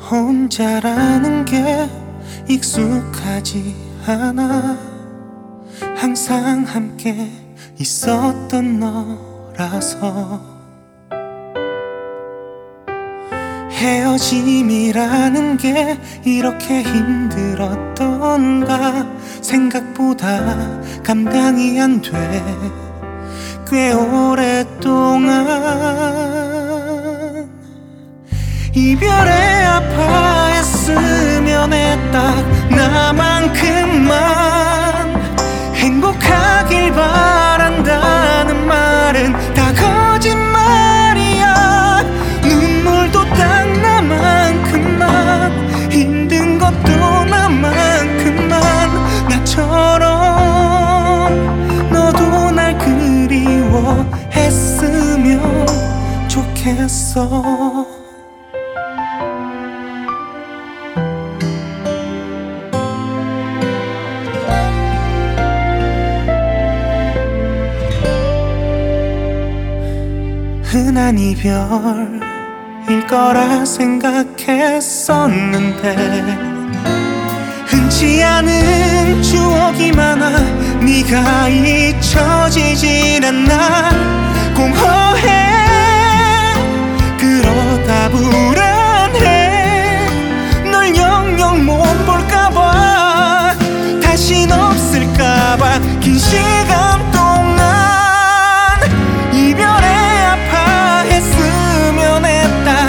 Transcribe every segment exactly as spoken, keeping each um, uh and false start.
혼자라는 게 익숙하지 않아. 항상 함께 있었던 너라서 헤어짐이라는 게 이렇게 힘들었던가. 생각보다 감당이 안 돼. 꽤 오랫동안 이별에 아파했으면 해. 딱 나만큼만 행복하길 바란다는 말은 다 거짓말이야. 눈물도 딱 나만큼만, 힘든 것도 나만큼만. 나처럼 너도 날 그리워했으면 좋겠어. 흔한 이별일 거라 생각했었는데 흔치 않은 추억이 많아. 네가 잊혀지질 않나. 공허해. 그러다 불안해. 널 영영 못 볼까봐, 다신 없을까봐. 긴 시간 동안 이별에 아파했으면 해. 딱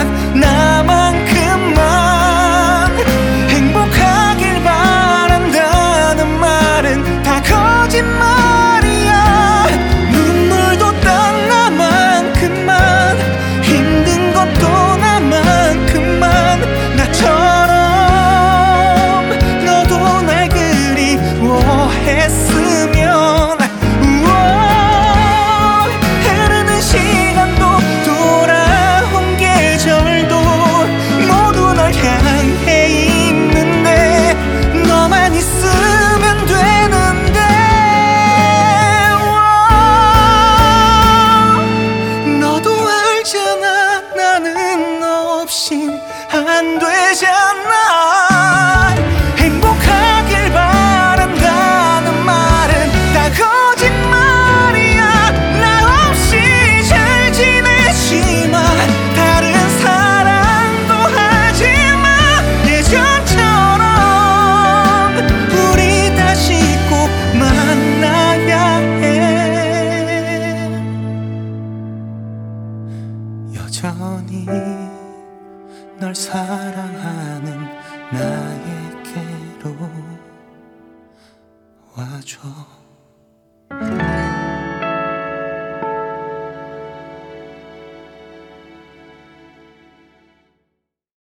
나만큼만 행복하길 바란다는 말은 다 거짓말이야. 눈물도 딱 나만큼만, 힘든 것도 나만큼만. 나처럼 너도 날 그리워했으면. 안 되잖아. 행복하길 바란다는 말은 다 거짓말이야. 나 없이 잘 지내지마. 다른 사랑도 하지마. 예전처럼 우리 다시 꼭 만나야 해. 여전히 널 사랑하는 나에게로 와줘.